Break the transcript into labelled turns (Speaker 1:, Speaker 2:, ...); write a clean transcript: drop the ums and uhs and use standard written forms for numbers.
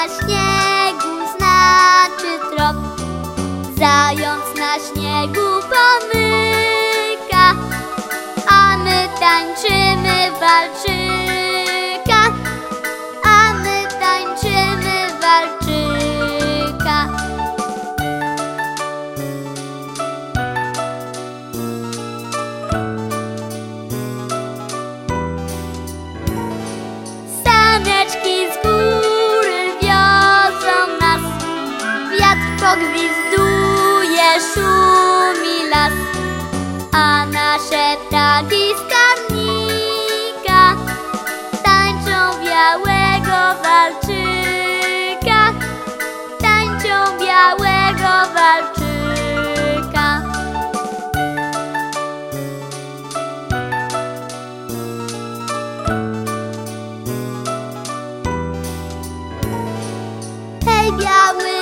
Speaker 1: na śniegu znaczy trop. Zając na śniegu pomyka, a my tańczymy walczyka, a my tańczymy walczyka. Saneczki z góry wiozą nas, wiatr pogwizduje, szumi las, a nasze ptaki z karnika tańczą białego walczyka, tańczą białego walczyka. Hej, biały